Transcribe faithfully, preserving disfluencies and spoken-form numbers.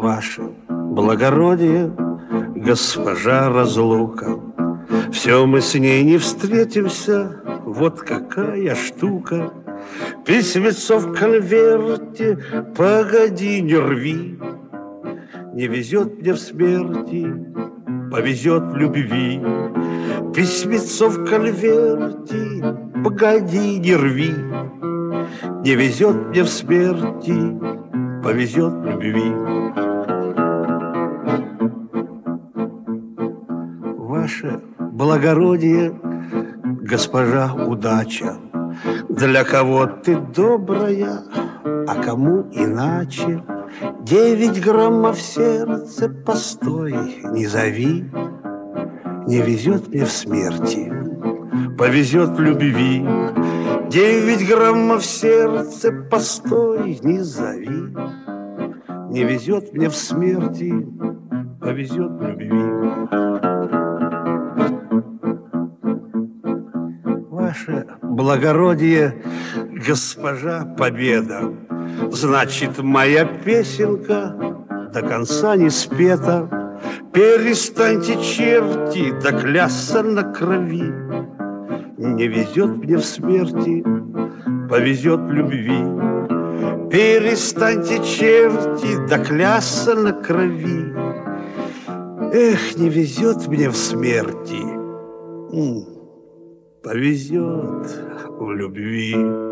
Ваше благородие, госпожа разлука, все мы с ней не встретимся, вот какая штука. Письмецо в конверте, погоди, не рви. Не везет мне в смерти, повезет в любви. Письмецо в конверте, погоди, не рви. Не везет мне в смерти, повезет в любви. Ваше благородие, госпожа удача, для кого ты добрая, а кому иначе. Девять граммов в сердце, постой, не зови. Не везет мне в смерти, повезет в любви. Девять граммов в сердце, постой, не зови. Не везет мне в смерти, повезет в любви. Ваше благородие, госпожа Победа, значит, моя песенка до конца не спета. Перестаньте, черти, да клясться на крови. Не везет мне в смерти, повезет в любви. Перестаньте, черти, да клясться на крови. Эх, не везет мне в смерти, повезет в любви.